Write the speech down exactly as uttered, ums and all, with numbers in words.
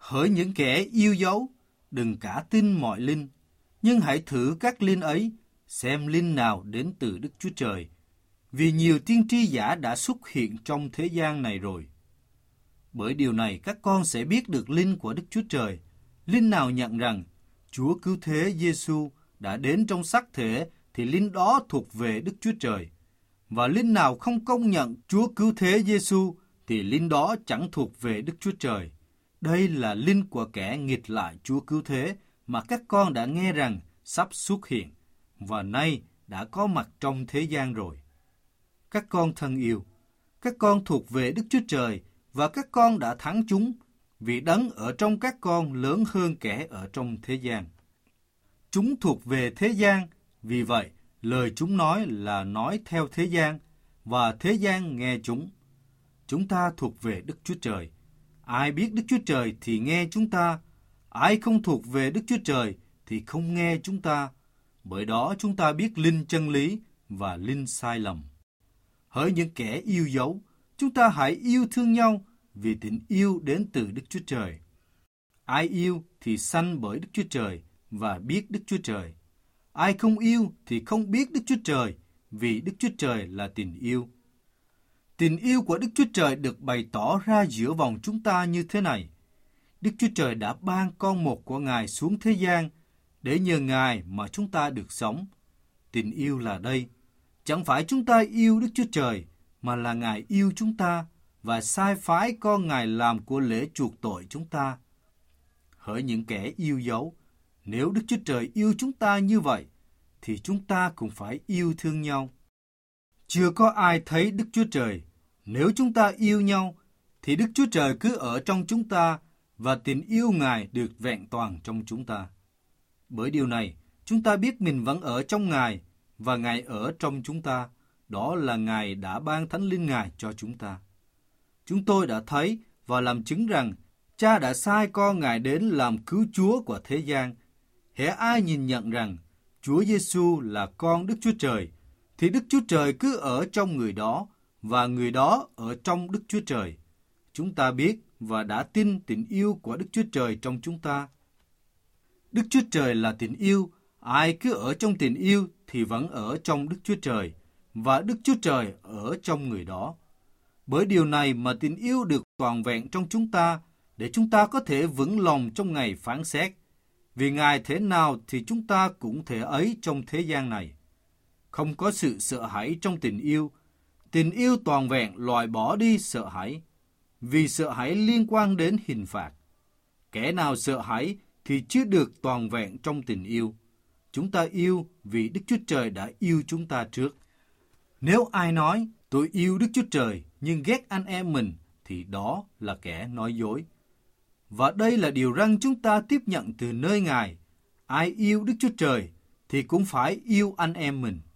Hỡi những kẻ yêu dấu, đừng cả tin mọi linh, nhưng hãy thử các linh ấy, xem linh nào đến từ Đức Chúa Trời, vì nhiều tiên tri giả đã xuất hiện trong thế gian này rồi. Bởi điều này các con sẽ biết được linh của Đức Chúa Trời. Linh nào nhận rằng Chúa Cứu Thế Giêsu đã đến trong xác thể thì linh đó thuộc về Đức Chúa Trời. Và linh nào không công nhận Chúa Cứu Thế Giêsu thì linh đó chẳng thuộc về Đức Chúa Trời. Đây là linh của kẻ nghịch lại Chúa Cứu Thế mà các con đã nghe rằng sắp xuất hiện và nay đã có mặt trong thế gian rồi. Các con thân yêu, các con thuộc về Đức Chúa Trời và các con đã thắng chúng, vì đấng ở trong các con lớn hơn kẻ ở trong thế gian. Chúng thuộc về thế gian, vì vậy lời chúng nói là nói theo thế gian, và thế gian nghe chúng. Chúng ta thuộc về Đức Chúa Trời. Ai biết Đức Chúa Trời thì nghe chúng ta, ai không thuộc về Đức Chúa Trời thì không nghe chúng ta. Bởi đó chúng ta biết linh chân lý và linh sai lầm. Hỡi những kẻ yêu dấu, chúng ta hãy yêu thương nhau, vì tình yêu đến từ Đức Chúa Trời. Ai yêu thì sanh bởi Đức Chúa Trời và biết Đức Chúa Trời. Ai không yêu thì không biết Đức Chúa Trời, vì Đức Chúa Trời là tình yêu. Tình yêu của Đức Chúa Trời được bày tỏ ra giữa vòng chúng ta như thế này. Đức Chúa Trời đã ban con một của Ngài xuống thế gian, để nhờ Ngài mà chúng ta được sống. Tình yêu là đây. Chẳng phải chúng ta yêu Đức Chúa Trời, mà là Ngài yêu chúng ta và sai phái con Ngài làm của lễ chuộc tội chúng ta. Hỡi những kẻ yêu dấu, nếu Đức Chúa Trời yêu chúng ta như vậy, thì chúng ta cũng phải yêu thương nhau. Chưa có ai thấy Đức Chúa Trời. Nếu chúng ta yêu nhau, thì Đức Chúa Trời cứ ở trong chúng ta, và tình yêu Ngài được vẹn toàn trong chúng ta. Bởi điều này, chúng ta biết mình vẫn ở trong Ngài, và Ngài ở trong chúng ta. Đó là Ngài đã ban Thánh Linh Ngài cho chúng ta. Chúng tôi đã thấy và làm chứng rằng Cha đã sai con Ngài đến làm cứu Chúa của thế gian. Hễ ai nhìn nhận rằng Chúa Giêsu là con Đức Chúa Trời, thì Đức Chúa Trời cứ ở trong người đó, và người đó ở trong Đức Chúa Trời. Chúng ta biết và đã tin tình yêu của Đức Chúa Trời trong chúng ta. Đức Chúa Trời là tình yêu, ai cứ ở trong tình yêu thì vẫn ở trong Đức Chúa Trời, và Đức Chúa Trời ở trong người đó. Bởi điều này mà tình yêu được toàn vẹn trong chúng ta, để chúng ta có thể vững lòng trong ngày phán xét. Vì Ngài thế nào thì chúng ta cũng thể ấy trong thế gian này. Không có sự sợ hãi trong tình yêu. Tình yêu toàn vẹn loại bỏ đi sợ hãi, vì sợ hãi liên quan đến hình phạt. Kẻ nào sợ hãi thì chưa được toàn vẹn trong tình yêu. Chúng ta yêu vì Đức Chúa Trời đã yêu chúng ta trước. Nếu ai nói, tôi yêu Đức Chúa Trời nhưng ghét anh em mình, thì đó là kẻ nói dối. Và đây là điều răn chúng ta tiếp nhận từ nơi Ngài. Ai yêu Đức Chúa Trời thì cũng phải yêu anh em mình.